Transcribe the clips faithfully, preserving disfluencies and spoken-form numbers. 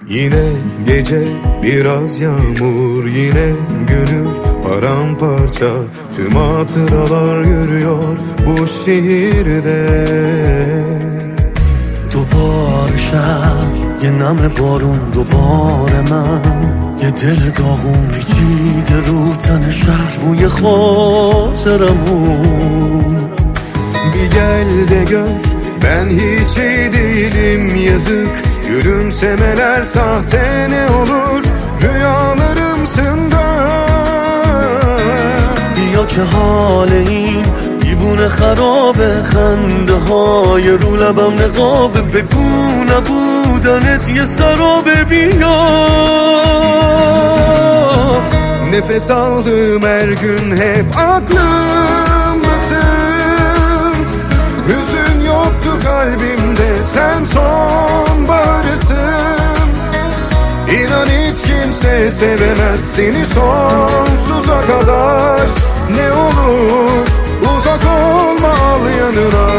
Yine gece biraz yağmur, yine gönül paramparça. Tüm hatıralar yürüyor bu şehirde. دوباره شب یه نم بارون، دوباره من یه دل داغون میگیده رو تن شهر بوی خاطرمون. Bir gel de gör, ben hiç iyi değilim yazık. Gülümsemeler sahte ne olur, rüyalarımsın da. بیا که حال این دیوونه خرابه، خنده های رو لبم نقابه، بگو نبودنت یه سرابه. بیا Nefes aldığım her gün hep aklımdasın. Hüzün yoktu kalbimde, sen sonbaharısın. İnan hiç kimse sevemez seni sonsuza kadar. Ne olur uzak olma, al yanına.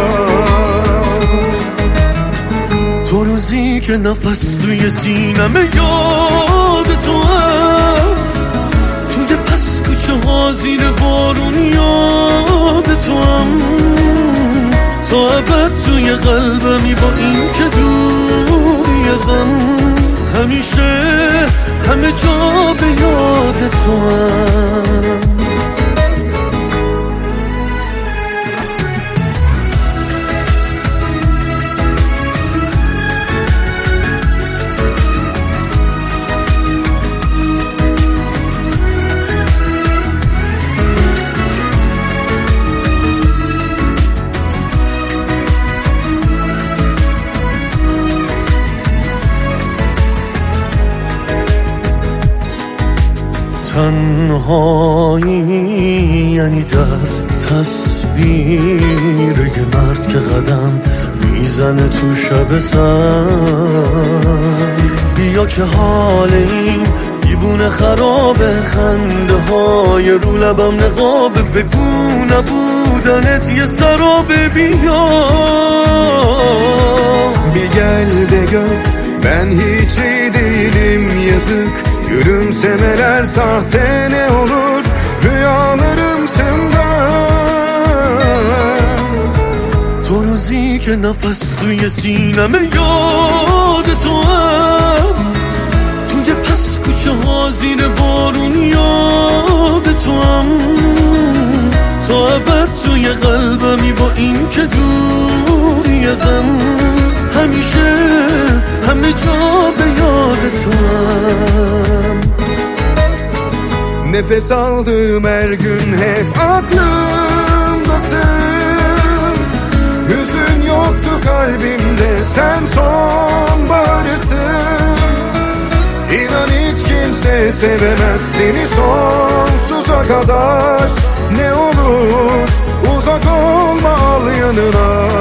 تو روزی که نفس توی سینمه یاد تو هم، توی پس کوچه ها زیر بارون یاد تو هم، تا ابد توی قلبمی با این که دوری ازم، همیشه همه جا به یاد تو هم. تنهایی یعنی درد، تصویر یه مرد که قدم میزنه تو شب سر. بیا که حال این دیوونه خرابه، خنده های رو لبم نقابه، بگو نبودنت یه سرابه. بیا Bir gel de gör, ben hiç iyi değilim yazık. Gülümsemeler sahte ne olur, rüyalarımsın da. تو روزی که نفس توی سینمه یاد تو هم، توی پس کوچه ها زیر بارون یاد تو هم، تا ابد توی قلبمی با این که دوری ازم، همیشه همه جا به یاد تو هم. Nefes aldığım her gün hep aklımdasın. Hüzün yoktu kalbimde, sen sonbaharısın. İnan hiç kimse sevemez seni sonsuza kadar. Ne olur uzak olma, al yanına.